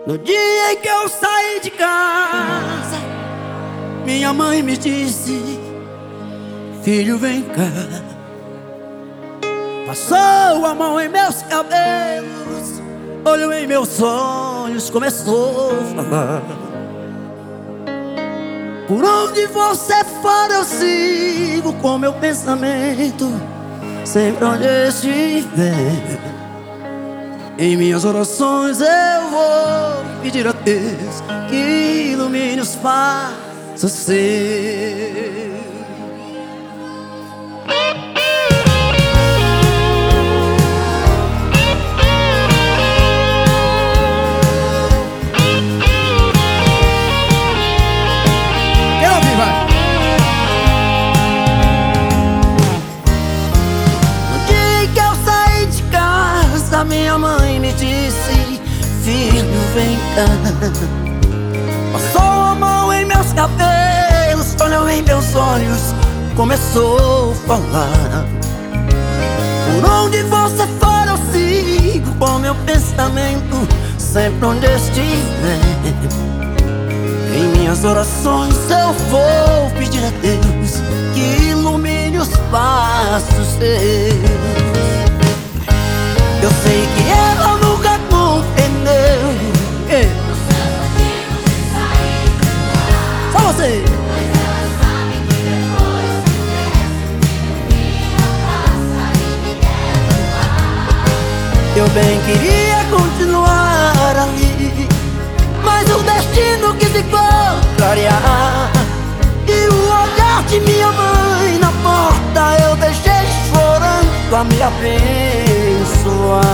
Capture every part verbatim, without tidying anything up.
No dia em que eu saí de casa, minha mãe me disse: filho, vem cá. Passou a mão em meus cabelos, olhou em meus olhos, começou a falar: por onde você for eu sigo com meu pensamento, sempre onde estiver. Em minhas orações eu vou pedir a Deus que ilumine os passos seus. Quero ouvir, vai! No dia que eu saí de casa, minha mãe me disse: filho, vem cá. Passou a mão em meus cabelos, olhou em meus olhos, começou a falar: por onde você for eu sigo com meu pensamento, sempre onde estiver. Em minhas orações eu vou pedir a Deus que ilumine os passos seus. Eu sei que ela nunca compreendeu. Ei. Só você. Mas ela sabe que depois que cresce, minha praça e me quer levar. Eu bem queria continuar ali, mas o destino quis me contrariar. E o olhar de minha mãe na porta eu deixei chorando a me abençoar.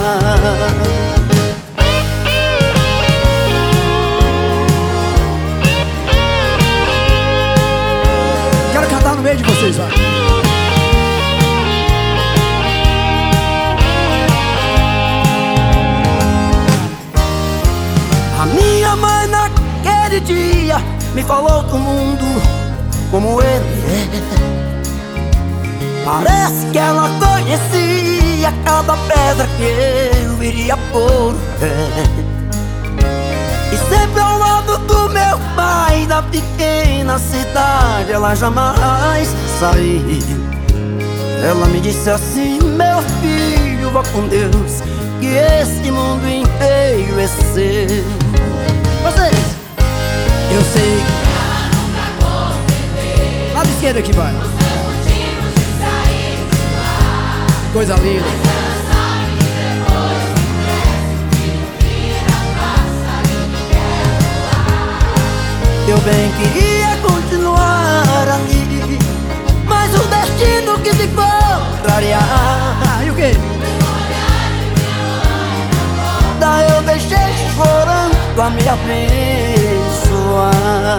Quero cantar no meio de vocês, vai. A minha mãe naquele dia me falou do mundo como ele é. Parece que ela conhecia cada pedra que eu iria pôr o pé. E sempre ao lado do meu pai, da pequena cidade, ela jamais saiu. Ela me disse assim: meu filho, vá com Deus, que esse mundo inteiro é seu. Vocês, eu sei que Ela nunca compreendeu lado esquerdo aqui, vai. os meus motivos de sair de lá. Coisa linda. Mas ela sabe que depois que cresce, minha praça e me quer levar. Eu bem queria continuar ali, mas o destino quis me contrariar. Ah, e o quê? Daí eu deixei chorando a me abençoar.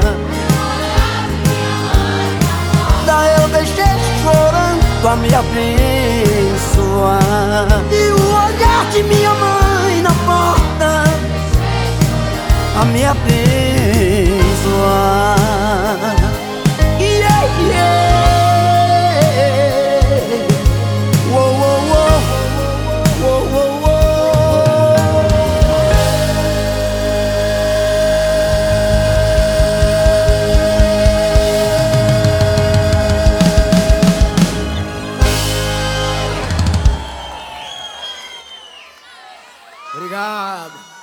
Daí eu deixei chorando a me abençoar. E o olhar de minha mãe na porta a me abençoar. Yeah, yeah. Uou, uou, uou. Uou, uou, uou. Obrigado.